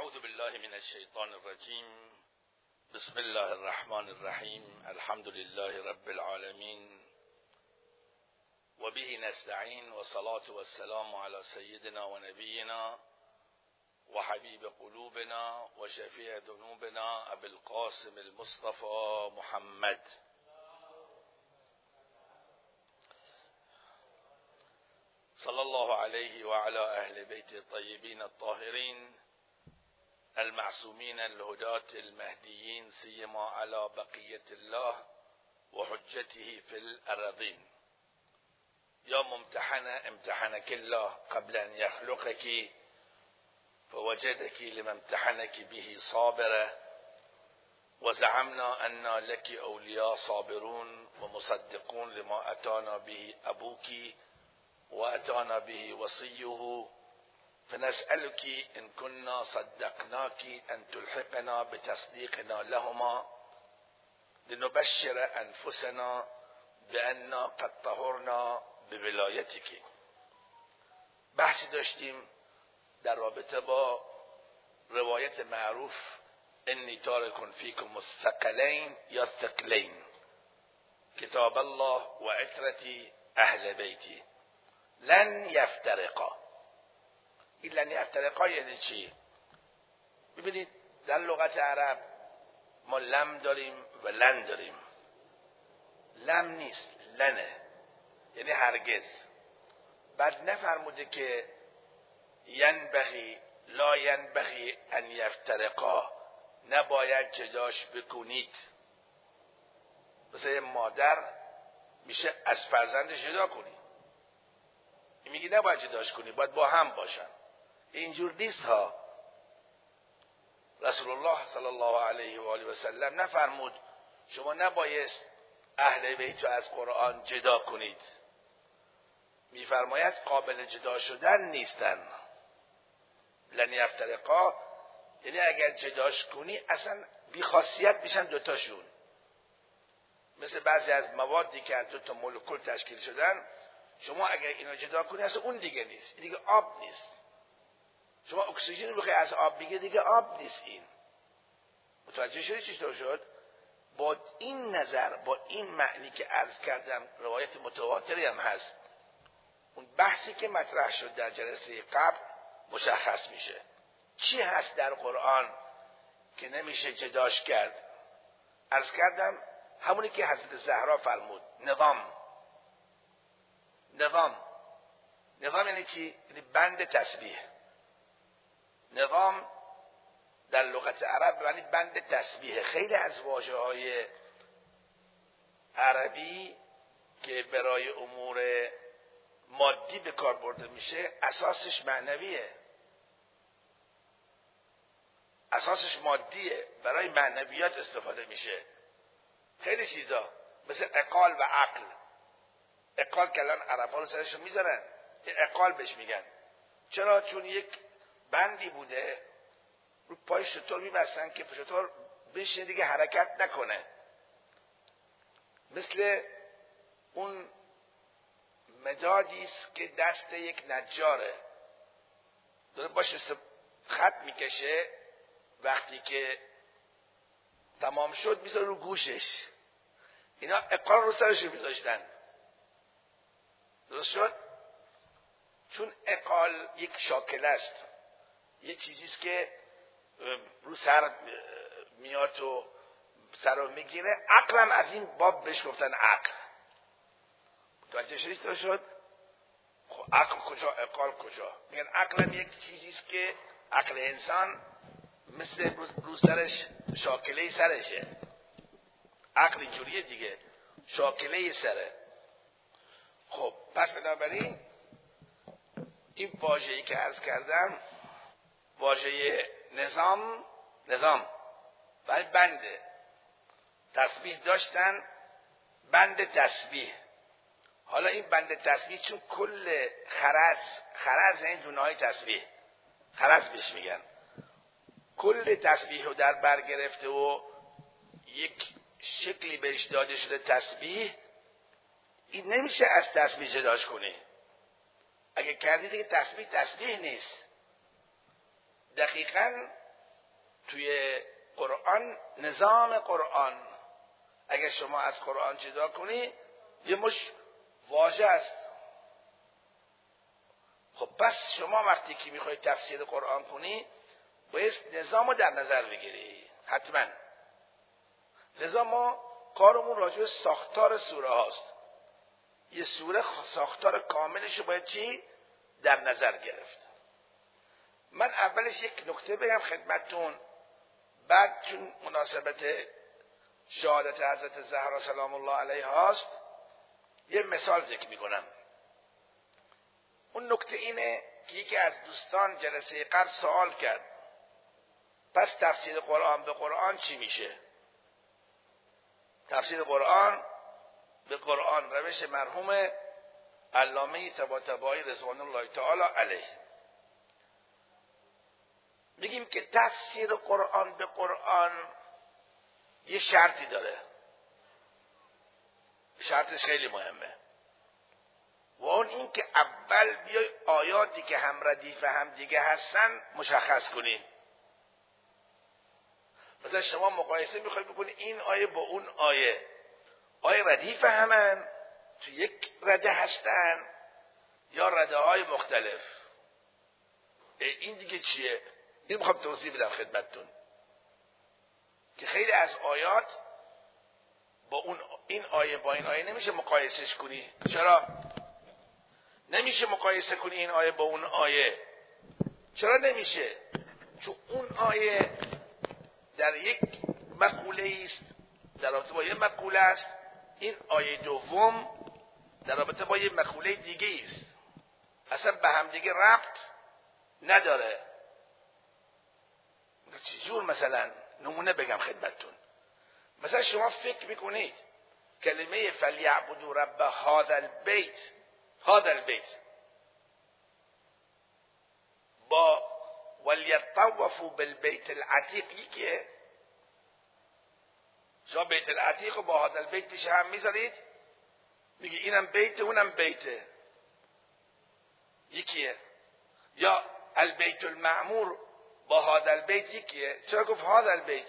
اعوذ بالله من الشیطان الرجیم. بسم الله الرحمن الرحیم. الحمد لله رب العالمین و به نستعین و صلاة و السلام علی سیدنا و نبینا و حبیب قلوبنا و شفیع ذنوبنا ابی القاسم المصطفى محمد صلی الله علیه و علی اهل بیت الطیبین الطاهرین المعصومین الهداة المهدیین سیما علی بقیت الله و حجته فی الارضین. یا ممتحنه امتحنك الله قبل ان يخلقك فوجدك لما امتحنك به صابرة وزعمنا أن لك أولياء صابرون ومصدقون لما أتانا به أبوك وأتانا به وصيه فنسألك إن كنا صدقناك أن تلحقنا بتصديقنا لهما لنبشر أنفسنا بأننا قد طهرنا بولایتك. بحثی داشتیم در رابطه با روایت معروف انی تارک فیکم الثقلین یا ثقلین، کتاب الله و عترتی اهل بیتی لن یفترقا. این لن یفترقا یعنی چی؟ ببینید در لغت عرب ما لم داریم و لن داریم. لم نیست، لنه، یعنی هرگز. بعد نفرموده که ینبغی لا ینبغی ان یفترقا، نباید جداش بکنید. مثل مادر میشه از فرزندش جدا کنی، این میگی نباید جداش کنی، باید با هم باشن. اینجور نیست ها. رسول الله صلی الله علیه و آله و سلم نفرمود شما نبایست اهل بیت رو از قرآن جدا کنید، میفرماید قابل جدا شدن نیستن. لن یفترقا یعنی اگر جداش کنی اصلا بیخاصیت میشن دوتاشون. مثل بعضی از موادی که از دوتا مولکول تشکیل شدن، شما اگر اینو جدا کنی اصلا اون دیگه نیست، این دیگه آب نیست. شما اکسیژن رو بخوای از آب بگیری دیگه آب نیست. این متوجه شدی چطور شد؟ با این نظر، با این معنی که عرض کردم، روایت متواتری هم هست. اون بحثی که مطرح شد در جلسه قبل مشخص میشه. چی هست در قرآن که نمیشه جداش کرد؟ عرض کردم همونی که حضرت زهرا فرمود، نظام. نظام یعنی چی؟ یعنی بند تسبیح. نظام در لغت عرب یعنی بند تسبیح. خیلی از واژه‌های عربی که برای امور مادی به کار برده میشه اساسش معنویه، اساسش مادیه، برای معنویات استفاده میشه. خیلی چیزا مثل عقال و عقل. عقال که الان عرب‌ها رو سرشون میذارن، عقال بهش میگن. چرا؟ چون یک بندی بوده رو پای شتر میبستن که شتر بشه دیگه حرکت نکنه. مثل اون مدادی است که دست یک نجاره داره باشه خط میکشه، وقتی که تمام شد میذاره رو گوشش. اینا عقال رو سرش میذاشتن. درست شد؟ چون عقال یک شاکله است، یک چیزیست که رو سر میاد و سر رو میگیره. عقلم از این باب بهش گفتن عقل. متوجه شد؟ خب عقل کجا، عقال کجا؟ میگن عقلم یک چیزیست که عقل انسان مثل رو سرش شاکله سرشه. عقل اینجوریه دیگه، شاکله سره. خب پس بنابراین این واژه‌ای که عرض کردم، واژه نظام ولی بنده تسبیح داشتن، بند تسبیح. حالا این بند تسبیح چون کل خرز این دونه‌های تسبیح، خرز بهش میگن، کل تسبیح رو در بر گرفته و یک شکلی بهش داده شده تسبیح. این نمیشه از تسبیح جداش کنی. اگه کردی دیگه تسبیح نیست. دقیقاً توی قرآن، نظام قرآن اگر شما از قرآن جدا کنی یه مش واژه است. خب پس شما وقتی که میخوای تفسیر قرآن کنی باید نظام رو در نظر بگیری حتما. لذا ما کارمون راجع به ساختار سوره هاست. یه سوره ساختار کاملش رو باید چی؟ در نظر گرفت. من اولش یک نکته بگم خدمتتون، بعد چون مناسبت شهادت حضرت زهرا سلام الله علیها هست یه مثال ذکر میکنم. اون نکته اینه که یکی از دوستان جلسه قبل سوال کرد پس تفسیر قرآن به قرآن چی میشه؟ تفسیر قرآن به قرآن روش مرحوم علامه طباطبایی رضوان الله تعالی علیه. میگیم که تفسیر قرآن به قرآن یه شرطی داره، شرطش خیلی مهمه و اون این که اول بیای آیاتی که هم ردیف هم دیگه هستن مشخص کنی. مثلا شما مقایسه میخوای بکنی این آیه با اون آیه ردیف همن تو یک رده هستن یا رده های مختلف؟ این دیگه چیه؟ این میخوام توضیح بدم خدمتتون که خیلی از آیات با این آیه با این آیه نمیشه مقایسهش کنی. چرا نمیشه مقایسه کنی این آیه با اون آیه؟ چرا نمیشه؟ چون اون آیه در یک مقوله است، در رابطه با یک مقوله است. این آیه دوم در رابطه با یک مقوله دیگه است، اصلا به هم دیگه ربط نداره. چجور؟ مثلا نمونه بگم خدمتتون. مثلا شما فکر میکنید کلمه فلیعبدوا رب هذا البیت با ولیطوفوا بالبیت العتیق یکیه؟ شما بیت العتیق با هذا البیت پیش هم میذارید، میگی اینم بیت اونم بیته، یکیه؟ یا البیت المعمور با هذا البیت یکیه؟ چرا گفت هذا البیت؟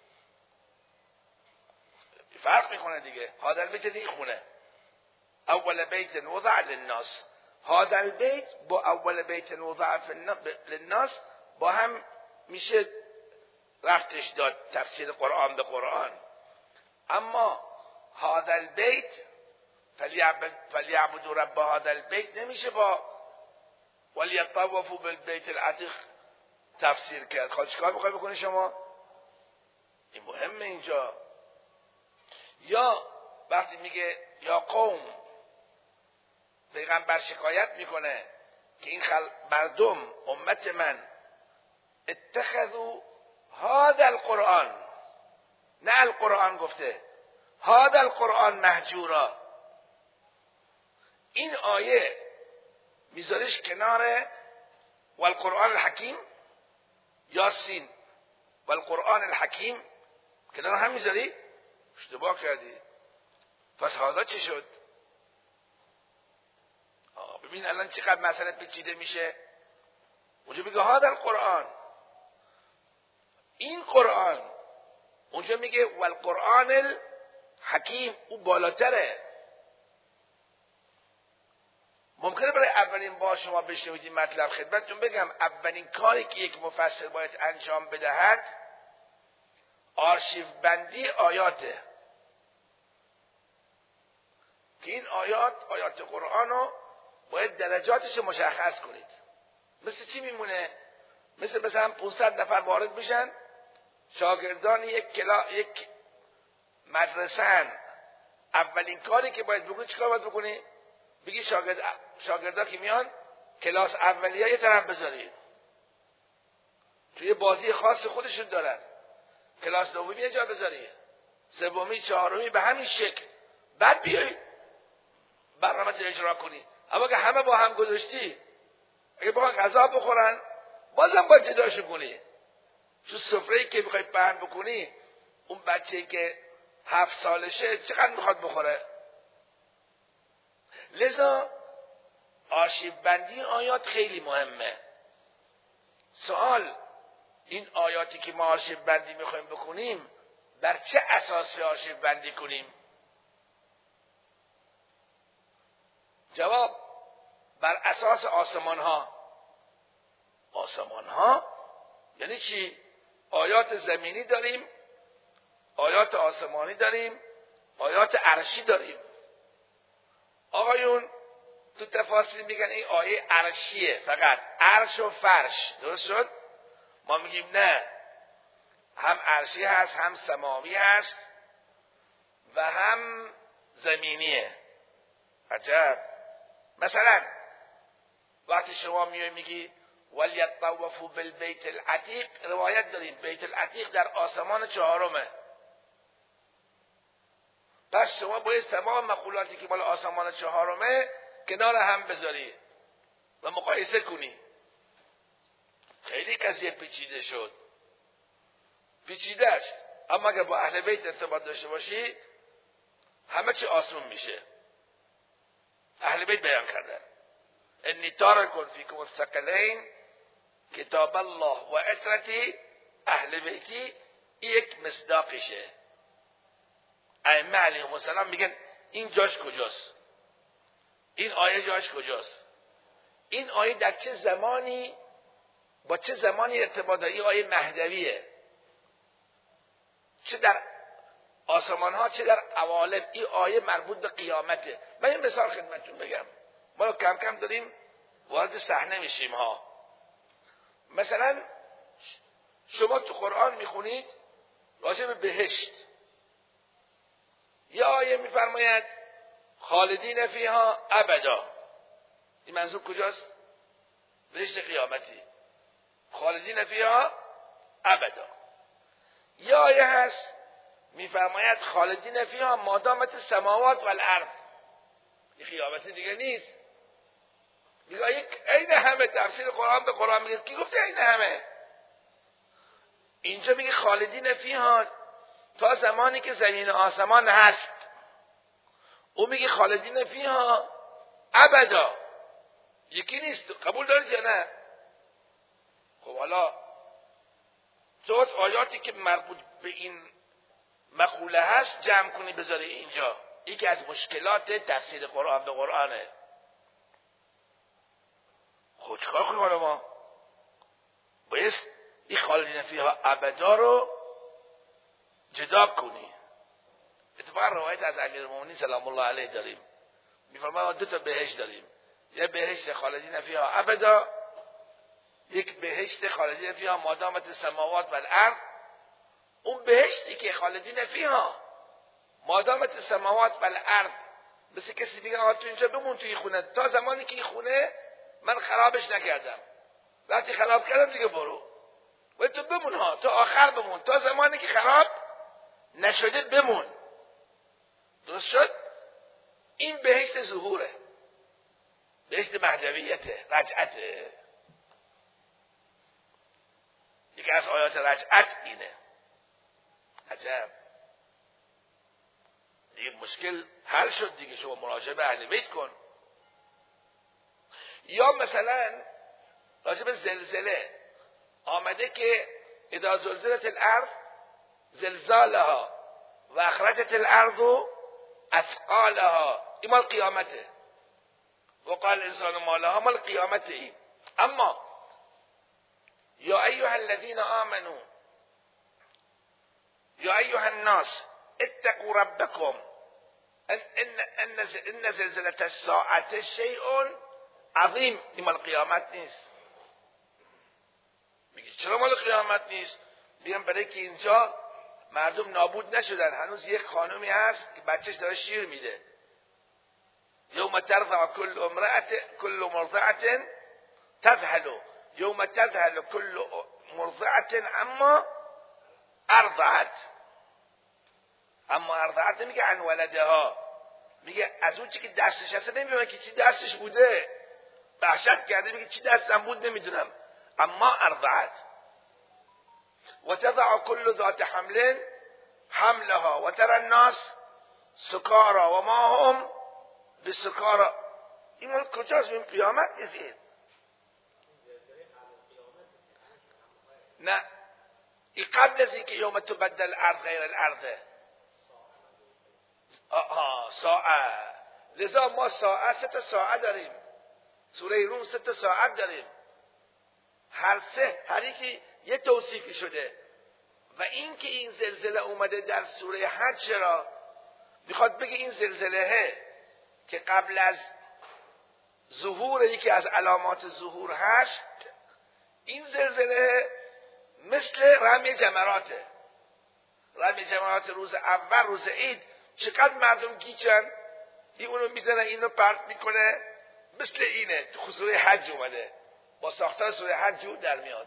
فرق میکنه دیگه. هذا البیت دیگه خونه، اول بیت وضع للناس. هذا البیت با اول بیت وضع للناس با هم میشه رفتش داد تفسیر قرآن به قرآن. اما هذا البیت فلیعبدوا رب هذا البیت نمیشه با ولیطوفوا بالبیت العتیق تفسیر کرد. خواهد چیکار میخوای بکنی شما؟ این مهمه اینجا. یا وقتی میگه یا قوم، پیغمبر شکایت میکنه که این مردم امت من اتخذوا هذا القرآن، نه القرآن گفته، هذا القرآن مهجورا. این آیه میذارش کنار والقرآن الحکیم، یاسین والقرآن الحکیم کنار هم میذاری؟ اشتباه کردی. پس هذا چی شد؟ ببین الان چقدر مسئله پیچیده میشه. اونجا میگه هذا القرآن، این قرآن. اونجا میگه والقرآن الحکیم، او بالاتره. ممکنه برای اولین بار شما بشنوید این مطلب، خدمتتون بگم اولین کاری که یک مفسر باید انجام بدهد آرشیو بندی آیاته، که این آیات قرآن رو باید درجاتش مشخص کنید. مثل چی میمونه؟ مثلا 500 نفر وارد میشن، شاگردان یک مدرسه‌ن. اولین کاری که باید بکنی چیکار باید بکنی؟ بگی شاگردا که میان کلاس اولیه یه طرف بذارید، توی بازی خاص خودشون دارن. کلاس دومی یه جا بذاری، سومی، چهارمی، به همین شکل. بعد بیای برنامه اجرا کنی. اما که همه با هم گذاشتی، اگه با هم غذا بخورن بازم باید جداشو کنی. تو سفره‌ای که میخوای پهن بکنی، اون بچه‌ای که 7 سالشه چقدر میخواد بخوره؟ لذا آرشیو بندی آیات خیلی مهمه. سوال این آیاتی که ما آرشیو بندی میخوایم بکنیم بر چه اساسی آرشیو بندی کنیم؟ جواب: بر اساس آسمان ها. آسمان ها یعنی چی؟ آیات زمینی داریم، آیات آسمانی داریم، آیات عرشی داریم. آقایون تو تفاسیر میگن این آیه عرشیه، فقط عرش و فرش. درست شد؟ ما میگیم نه، هم عرشی هست، هم سماوی هست و هم زمینیه. عجب. مثلا وقتی شما میگی ولیطوفوا بالبیت العتیق، روایت داریم بیت العتیق در آسمان چهارمه. پس شما باید تمام مقولاتی که مال آسمان چهارمه کنار هم بذاری و مقایسه کنی. خیلی قضیه پیچیده شد، پیچیده است، اما اگر با اهل بیت ارتباط داشته باشی همه چی آسون میشه. اهل بیت بیان کردن انی تارک فیکم الثقلین کتاب الله و عترتی اهل بیتی. یک مصداقشه. ائمه علیهم السلام میگن این جاش کجاست، این آیه جاش کجاست، این آیه در چه زمانی با چه زمانی ارتباط داره. این آیه مهدویه، چه در آسمان ها چه در عوالم. این آیه مربوط به قیامته. من این مثال خدمتتون بگم، ما کم کم داریم وارد صحنه میشیم ها. مثلا شما تو قرآن میخونید راجع به بهشت، یه آیه میفرماید خالدین فیها ابدا. این منظور کجاست؟ بهشت قیامتی، خالدین فیها ابدا. یه آیه هست میفرماید خالدین فیها ما دامت السماوات والارض. این قیامتی دیگه نیست. میگه یک عین همه. تفسیر قرآن به قرآن میگه کی گفته عین همه؟ اینجا میگه خالدین فیها تا زمانی که زمین و آسمان هست. او میگه خالدین فیها ابدا. یکی نیست. قبول دارید یا نه؟ خب حالا تو از آیاتی که مربوط به این مقوله هست جمع کنی بذاری اینجا. یکی از مشکلات تفسیر قرآن به قرآنه. خب چیکار کنیم حالا ما؟ باید این خالدین فیها ابدا رو جدا کنی. اتفاقا روایت از امیرالمومنین سلام الله علیه داریم، میفرماید ما 2 تا بهشت داریم، یه بهشت خالدین فیها ابدا، یک بهشت خالدین فیها ما دامت السماوات والارض. اون بهشتی که خالدین فیها ما دامت السماوات والارض، مثل کسی میگه آقا تو اینجا بمون توی خونه تا زمانی که این خونه من خرابش نکردم، وقتی خراب کردم دیگه برو. و تو بمون ها، تا آخر بمون، تا زمانی که خراب نشده بمون. درست شد؟ این بهشت ظهوره، بهشت مهدویته، رجعته. یکی از آیات رجعت اینه. عجب. دیگه مشکل حل شد دیگه. شما مراجعه به اهل بیت کن. یا مثلا راجع به زلزله آمده که اذا زلزلت الارض زلزالها و اخرجت الارض اثقالها. این مال قیامته. وقال الانسان ما لها، مال قیامته. این اما یا ایها الذین آمنوا یا ایها الناس اتقوا ربکم ان زلزله الساعه شیء عظیم. این مال قیامت نیست. میگه چرا مال قیامت نیست؟ میگم برای که اینجا مردم نابود نشدن. هنوز یک خانومی هست که بچهش داره شیر میده. یوم ترضع كل مرضعة تذهل یوم تذهل كل مرضعة اما ارضعت. اما ارضعت میگه عن ولدها، میگه از اون چی که دستش هست نمیدونم که چی دستش بوده، وحشت کرده میگه چی دستم بود نمیدونم. اما ارضعت. و تضع كل ذات حمل حملها و ترى الناس سکارا و ما هم بسکارا. این مال کجاست؟ این قیامت نیست. نه این قبل از اینکه یوم تبدل الارض غیر الارض. ساعه. لذا ما ساعه 3 ساعه داریم. سوره روم 3 ساعت داریم. هر یکی یه توصیفی شده. و این که این زلزله اومده در سوره حج، چرا میخواد بگه این زلزله که قبل از ظهور یکی از علامات ظهور هست، این زلزله مثل رمی جمراته. رمی جمرات روز اول، روز عید، چقدر مردم گیجن، این اونو میزنه اینو پرت میکنه، مثل اینه. تو سوره حج اومده، با ساختار سوره حج جور در میاد.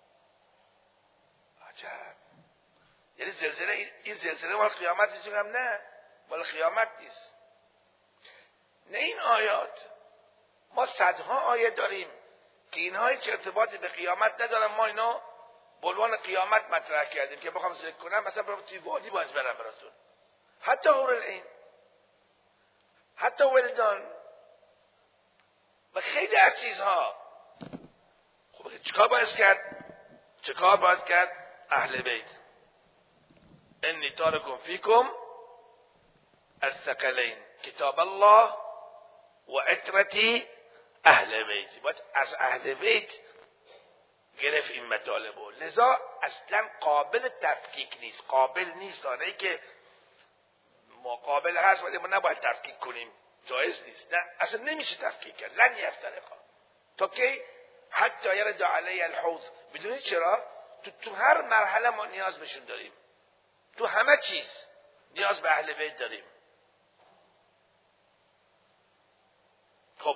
عجب. یعنی زلزله، این زلزله مال قیامت نیست؟ هم نه، مال قیامت نیست. نه این آیات، ما صدها آیه داریم که اینها هیچ ارتباطی به قیامت ندارن. ما اینا به عنوان قیامت مطرح کردیم که بخوام ذکر کنم، مثلا برام توی وادی باز برم براتون، حتی حورالعین، حتی ولدان و خیلی از چیزها. خب چیکار باید کرد؟ اهل بیت. انی تارکم فیکم الثقلین کتاب الله و عترتی اهل بیت. باید از اهل بیت گرفت این مطالبو. لذا اصلا قابل تفکیک نیست. قابل نیست دانه که ما قابل هست ولی ما نباید تفکیک کنیم، جایز نیست. نه، اصلا نمیشه تفکیک کرد. لن یفترقا تا که حتی یرد علی الحوض. بدونید چرا؟ تو هر مرحله ما نیاز بهشون داریم. تو همه چیز نیاز به اهل بیت داریم. خب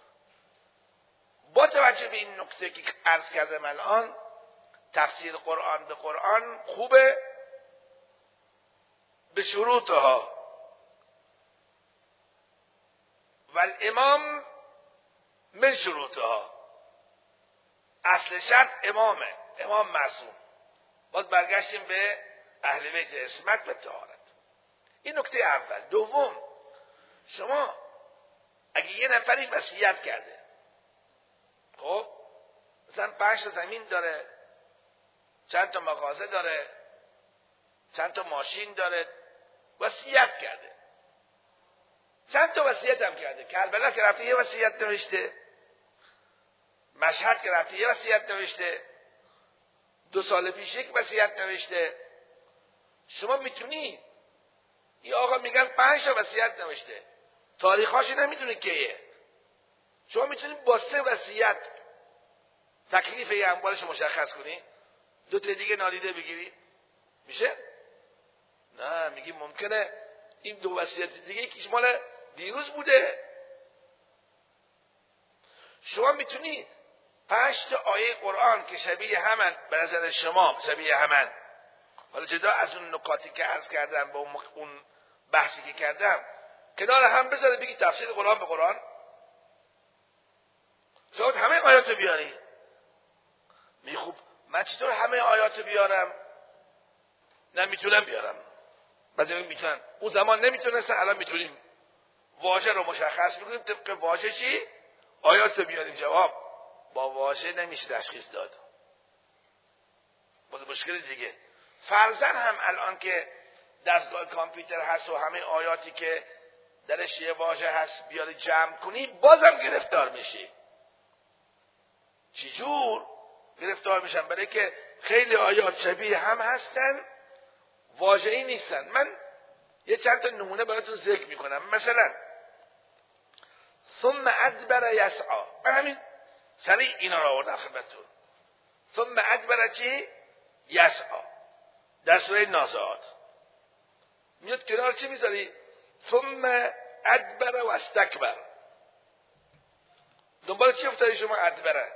با توجه به این نکته که عرض کردم الان، تفسیر قرآن به قرآن خوبه به شروطها. و الامام من شروطها. اصل شرط امامه، امام معصوم. باز برگشتیم به اهل بیت عصمت و طهارت. این نکته اول. دوم، شما اگه یه نفری وصیت کرده، خب مثلا 5 تا زمین داره، چند تا مغازه داره، چند تا ماشین داره، وصیت کرده. چند تا وصیت هم کرده. کربلا که رفته یه وصیت نوشته، مشهد که رفته یه وصیت نوشته، 2 سال پیش یک وصیت نوشته. شما میتونی، این آقا میگن 5 تا وصیت نوشته، تاریخاشو نمیدونی کیه. شما میتونی با 3 وصیت تکلیف یه اموالش مشخص کنی، 2 تا دیگه نادیده بگیری، میشه؟ نه، میگی ممکنه این 2 وصیت دیگه یکیش مال دیروز بوده. شما میتونی 5 تا آیه قرآن که شبیه همن، به نظر شما شبیه همن، حالا جدا از اون نکاتی که عرض کردم با اون بحثی که کردم، کنار هم بذاره بگی تفسیر قرآن به قرآن. شما همه آیاتو بیاری. می خوب من چطور همه آیاتو بیارم؟ نمیتونم بیارم. بعضی میتونن، اون زمان نمیتونستن، الان میتونیم. واژه رو مشخص میکنیم، طبق واژه چی؟ آیاتو بیاریم. جواب با واژه نمیشه تشخیص داد. باز مشکل دیگه. فرضاً هم الان که دستگاه کامپیوتر هست و همه آیاتی که درش یه واژه هست بیاری جمع کنی، بازم گرفتار میشی. چجور گرفتار میشن؟ برای که خیلی آیات شبیه هم هستن، واژه‌ای نیستن. من یه چند تا نمونه براتون ذکر میکنم. مثلا ثم ادبر یسعی، من همین سریع اینا رو آوردم خدمتتون. ثم ادبر چی؟ یسعی. در سوره نازعات میاد کنار چی میذاری؟ ثم ادبر و استکبر. دنبال چی افتادی شما؟ ادبره.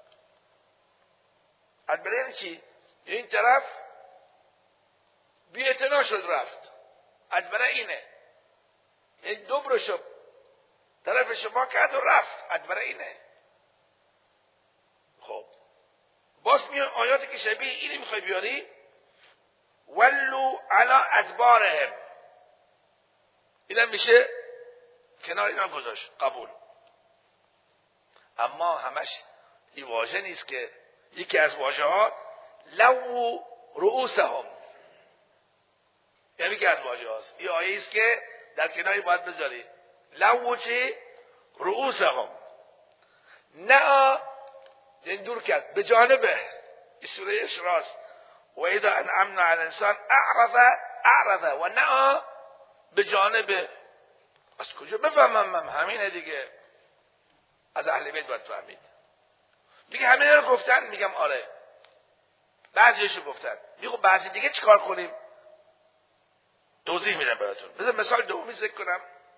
ادبره یعنی چی؟ این طرف بی اعتنا شد رفت. ادبره اینه، این دبر شد طرف شما کرد و رفت. ادبره اینه. خب باز میان آیاتی که شبیه اینی میخوای بیاری، ولو علی ادبارهم، اینم میشه کنار اینا گذاشت، قبول. اما همش این واژه نیست، که یکی از واژه ها لو رؤوسهم، یعنی که از واژه هاست. این آیه است که در کناری باید بذاری. لو چی؟ رؤوسهم. نه این دور کرد، به جانبه. این سوره اسراء. و اذا انعمنا علی الانسان اعرض و نه به جانبه. از کجا بفهمم من؟ همینه دیگه. از اهل بیت باید فهمید. میگه همین رو گفتن؟ میگم آره. بعضیشو گفتن. میگه بعضی دیگه چیکار کنیم؟ توضیح میدم براتون. بذار مثال دومی ذکر کنم.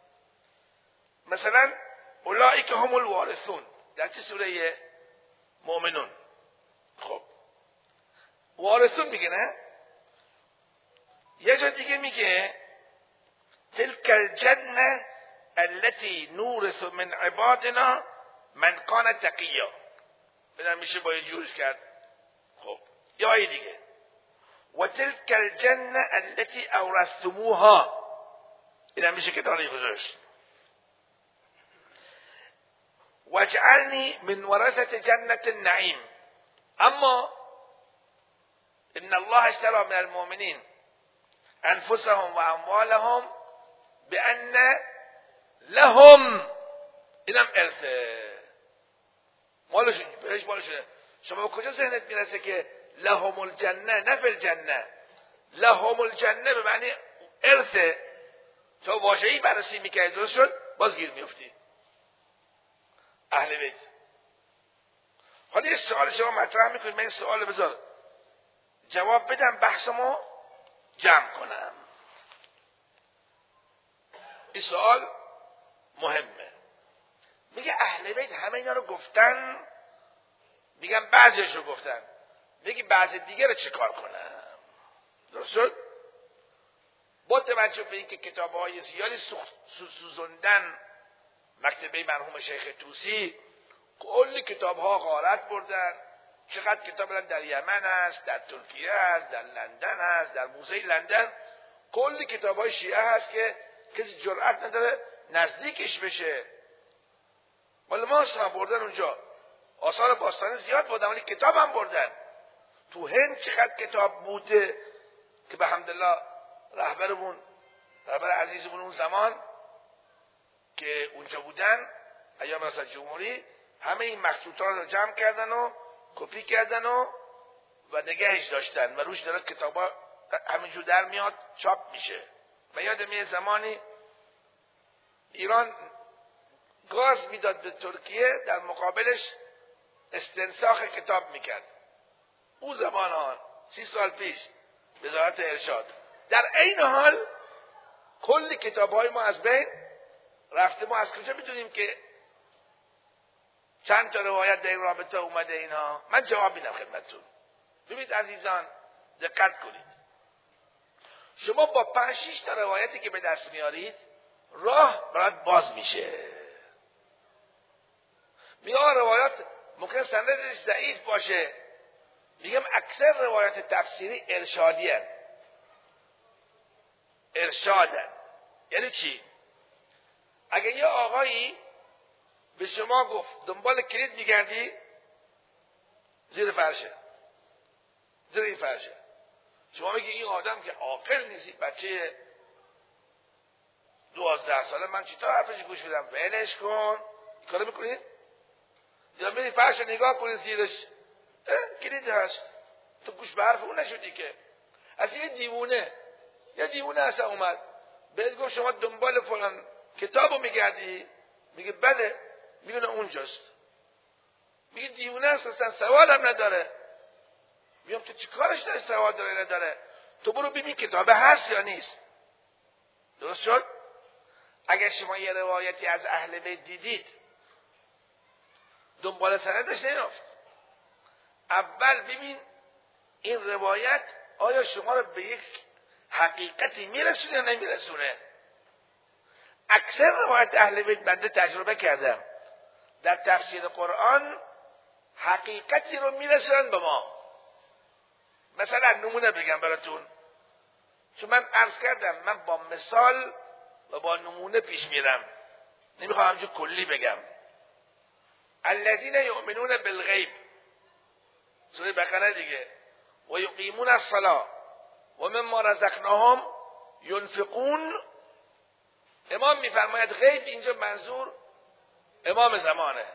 مثلا اولئک هم الوارثون در چه سوره؟ مؤمنون. خب وارثون میگه نه؟ یه جا دیگه میگه تلك الجنه التي نورث من عبادنا من کان تقیا. بدن میشه با یه جورش کرد. خب یا آیه دیگه و تلك الجنه التي اورثتموها، این میشه که داری گذاشت. واجعلني من ورثة جنة النعيم اما ان الله اشترى من المؤمنين انفسهم واموالهم بان لهم، اینم ارثه، مالشون بهش مالشونه. شما به کجا ذهنت میرسه که لهم الجنه نه فی الجنه؟ لهم الجنه به معنی ارثه. تو واژه‌ای بررسی میکردی درست شد، باز گیر میفتی. اهل بیت. حالا یه سوال شما مطرح میکنید، من این سوال بذار جواب بدم، بحثمو جمع کنم. این سوال مهمه. میگه اهل بیت همه اینا رو گفتن، میگم بعضیش رو گفتن، میگه بعضی دیگه رو چه کار کنم؟ درست شد؟ با توجه به اینکه کتاب‌های زیادی سوزوندن مکتبه مرحوم شیخ طوسی، کلی کتاب‌ها غارت بردن. چقدر کتاب در یمن هست، در ترکیه هست، در لندن هست، در موزه لندن کلی کتاب‌های شیعه هست که کسی جرأت نداره نزدیکش بشه. ولی ما اصلا بردن اونجا. آثار باستانی زیاد بردن ولی کتاب هم بردن. تو هند چقدر کتاب بوده که به حمدالله رهبر عزیزمون اون زمان که اونجا بودن ایام ریاست جمهوری، همه این مخطوطات رو جمع کردن و کپی کردن و نگهش داشتن و روش داره کتابا همینجور در میاد چاپ میشه. و یادم یه زمانی ایران گاز میداد به ترکیه، در مقابلش استنساخ کتاب میکرد. اون زمان ها 30 سال پیش وزارت ارشاد. در این حال کلی کتاب‌های ما از بین رفته. ما از کجا میتونیم که چند تا روایت در این رابطه اومده اینها؟ من جواب میدم خدمتتون. ببینید عزیزان دقت کنید. شما با 5-6 تا روایتی که به دست میارید راه برات باز میشه. میگم روایات ممکن سندش ضعیف باشه. میگم اکثر روایات تفسیری ارشادن. یعنی چی؟ اگه یه آقایی به شما گفت دنبال کلید میگردی، زیر این فرشه، شما میگی این آدم که عاقل نیست، بچه 12 ساله، من چطور حرفش گوش بدم؟ ولش کن. این کارو میکنید؟ یا میری فرش نگاه کنید زیرش کلید هست، تو گوش به حرف اون نشدی که. از یه دیوونه هست اومد بهت گفت شما دنبال فلان کتابو میگردی، میگه بله، میدونه اونجاست. میگه دیوونه هست، اصلا سواد هم نداره. میگم تو چی کارش داری سواد داره نداره؟ تو برو ببین کتابه هست یا نیست. درست شد؟ اگر شما یه روایتی از اهل بیت دیدید دنبال سندش نیفت. اول ببین این روایت آیا شما رو به یک حقیقتی میرسونه یا نمیرسونه. اکثر روایت اهل بیت بنده تجربه کردم در تفسیر قرآن حقیقتی رو میرسونن به ما. مثلا نمونه بگم براتون، چون من عرض کردم من با مثال و با نمونه پیش میرم، نمیخوام همجور کلی بگم. الذین یؤمنون بالغیب، سوره بقره دیگه. و یقیمون الصلاة و مما رزقناهم ینفقون. امام میفرماید غیب اینجا منظور امام زمانه.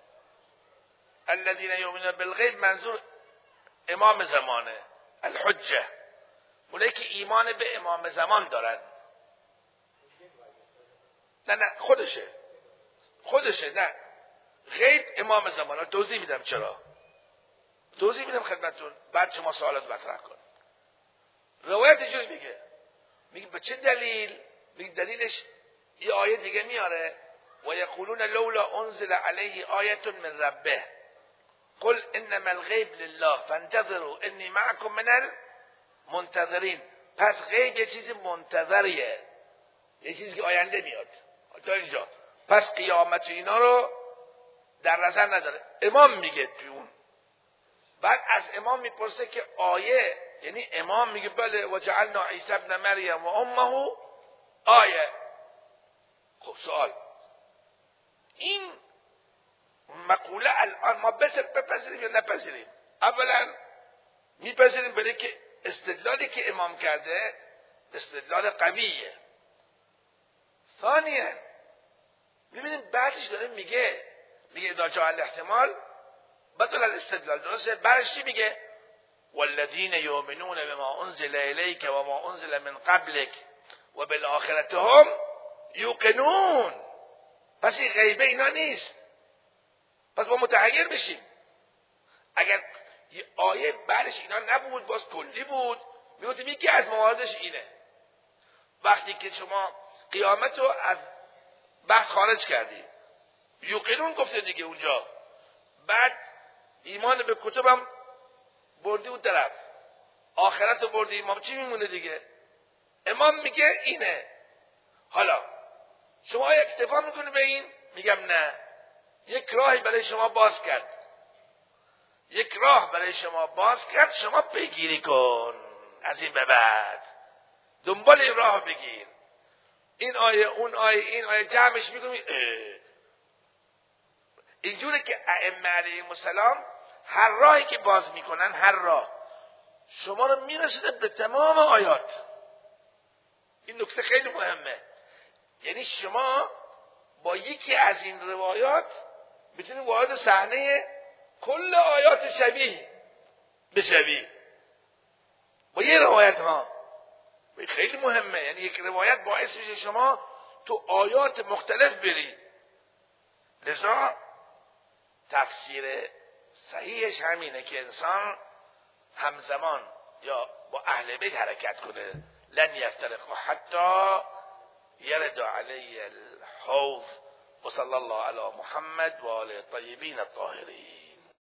الذين یؤمنون بالغیب منظور امام زمانه، الحجه، اونایی که ایمان به امام زمان دارن. نه خودشه نه، غیب امام زمان. توضیح میدم چرا، توضیح میدم خدمتتون، بعد شما سوالات مطرح کن. روایت اینجوری میگه به چه دلیل؟ میگه دلیلش یه آیه دیگه میاره، و یقولون لولا انزل علیه آیه من ربه قل انما الغیب لله فانتظروا انی معکم من المنتظرین. پس غیب یه چیز منتظریه، یه چیزی که آینده میاد تا اینجا. پس قیامت اینا رو در نظر نداره. امام میگه توی اون، بعد از امام میپرسه که آیه، یعنی امام میگه بله و جعلنا عیسی ابن مریم و امه آیه. خب سوال، این مقوله الان ما بپذیریم یا نپذیریم؟ اولا میپذیریم برای که استدلالی که امام کرده استدلال قویه. ثانیا ببینیم بعدش داره میگه اذا جاء الاحتمال بطل الاستدلال. درسته؟ بعدش چی میگه؟ والذین یؤمنون بما انزل الیک و ما انزل من قبلک و بالآخرة هم یوقنون. پس این غیبه اینا نیست. پس ما متحیر بشیم. اگر یه آیه بعدش اینا نبود، باز کلی بود، میگفتیم یکی از مواردش اینه. وقتی که شما قیامت رو از بحث خارج کردی، یوقنون گفته دیگه اونجا، بعد ایمان به کتبم بردی اون طرف، آخرت رو بردی، امام چی میمونه دیگه؟ امام میگه اینه. حالا شما اکتفا میکنه به این؟ میگم نه، یک راهی برای شما باز کرد، شما پیگیری کن. از این به بعد دنبال این راه بگیر، این آیه اون آیه این آیه جمعش میکنی. اینجوره که ائمه علیهم السلام هر راهی که باز میکنن، هر راه شما رو میرسونه به تمام آیات. این نکته خیلی مهمه. یعنی شما با یکی از این روایات میتونید وارد صحنه کل آیات شبیه بشوی با یه روایت ها. خیلی مهمه. یعنی یک روایت باعث میشه شما تو آیات مختلف بری. لذا تفسیر صحیحش همینه که انسان همزمان یا با اهل بیت حرکت کنه. لن یفترقوا حتی یرد علی الحوض و صلی الله علی محمد و آل طیبین الطاهرین.